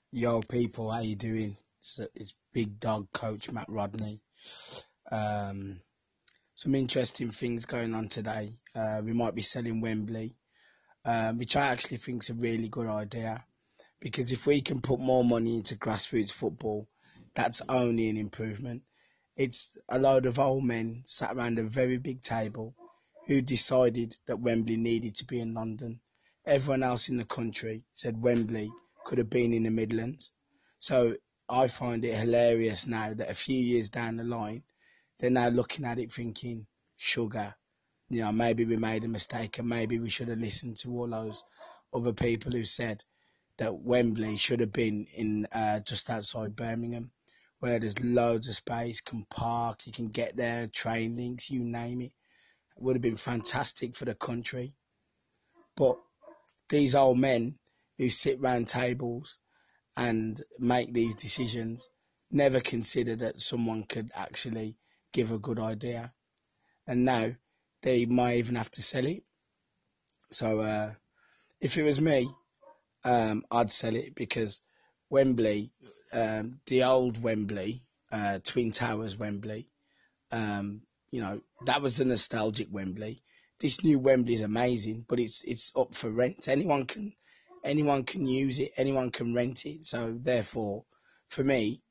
Yo, people, how you doing? It's Big Dog Coach Matt Rodney. Um, some interesting things going on today. We might be selling Wembley, which I actually think is a really good idea. Because if we can put more money into grassroots football, that's only an improvement. It's a load of old men sat around a very big table who decided that Wembley needed to be in London. Everyone else in the country said Wembley could have been in the Midlands. So I find it hilarious now that a few years down the line, they're now looking at it thinking, sugar, maybe we made a mistake and maybe we should have listened to all those other people who said that Wembley should have been in just outside Birmingham, where there's loads of space, can park, you can get there, train links, you name it. It would have been fantastic for the country. But these old men who sit round tables and make these decisions never consider that someone could actually give a good idea. And now they might even have to sell it. So if it was me, I'd sell it because Wembley, the old Wembley, Twin Towers Wembley, that was the nostalgic Wembley. This new Wembley is amazing, but it's up for rent. Anyone can use it. Anyone can rent it. So therefore, for me,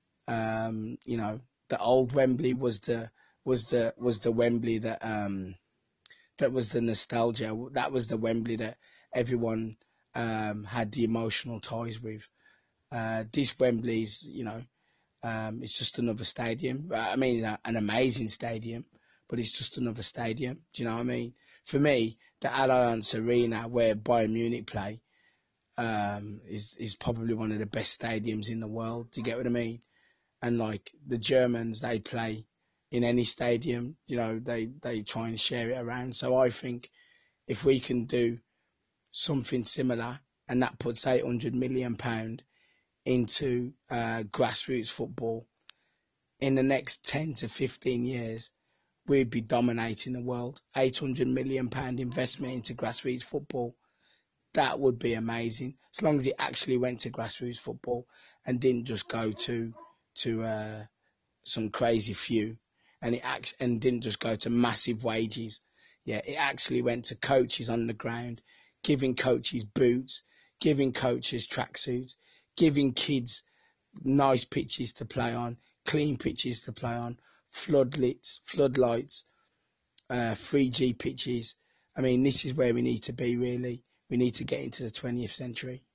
the old Wembley was the Wembley that was the nostalgia. That was the Wembley that everyone had the emotional ties with. This Wembley's, it's just another stadium. I mean, an amazing stadium, but it's just another stadium. Do you know what I mean? For me, the Allianz Arena where Bayern Munich play is probably one of the best stadiums in the world. Do you get what I mean? And like the Germans, they play in any stadium. They try and share it around. So I think if we can do something similar, and that puts £800 million into grassroots football, in the next 10 to 15 years, we'd be dominating the world. £800 million investment into grassroots football. That would be amazing, as long as it actually went to grassroots football and didn't just go to some crazy few, and didn't just go to massive wages. Yeah, it actually went to coaches on the ground, giving coaches boots, giving coaches tracksuits, giving kids nice pitches to play on, clean pitches to play on, floodlights, 3G pitches. I mean, this is where we need to be, really. We need to get into the 20th century.